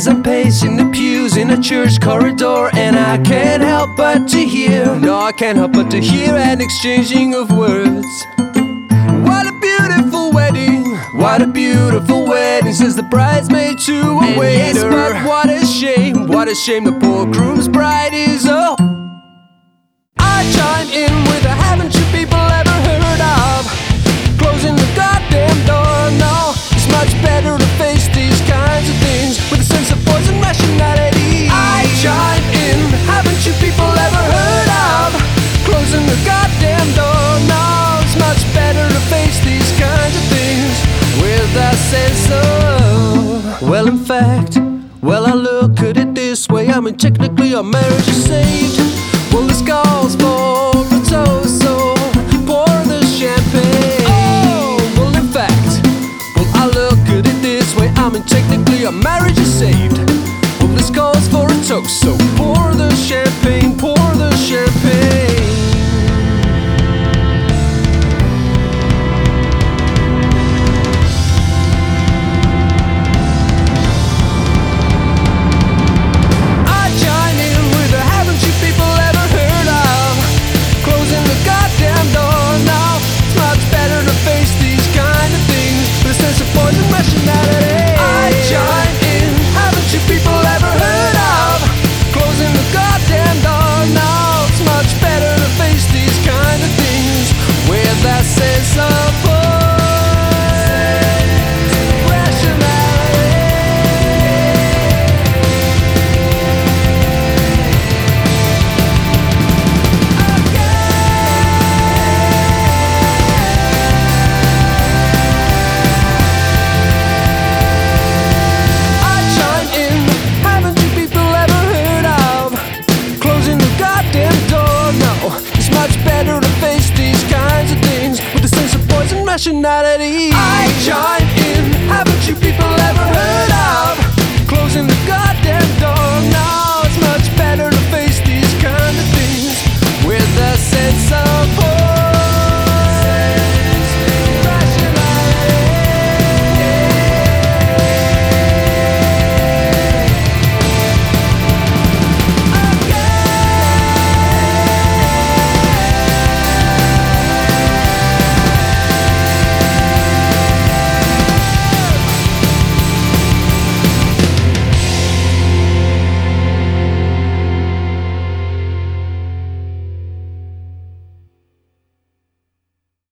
as I'm pacing the pews in a church corridor, and I can't help but to hear, no, I can't help but to hear an exchanging of words. What a beautiful wedding, what a beautiful wedding, says the bridesmaid to a waiter. Yes, but what a shame the poor groom's bride is a. I chime in with a haven't you people ever heard of closing the goddamn door? No, it's much better to face these kinds of things with a sense of poison rationality. I chime in, haven't you people ever heard of closing the goddamn door? No, it's much better to face these kinds of things with a sense of. Well, in fact, well, I look at it this way, I mean technically our marriage is saved. Well, this calls for a toast, so pour the champagne. Oh, well, in fact, well, I look at it this way, I mean technically our marriage is saved. Well, this calls for a toast, so pour the champagne, pour the champagne. Rationality.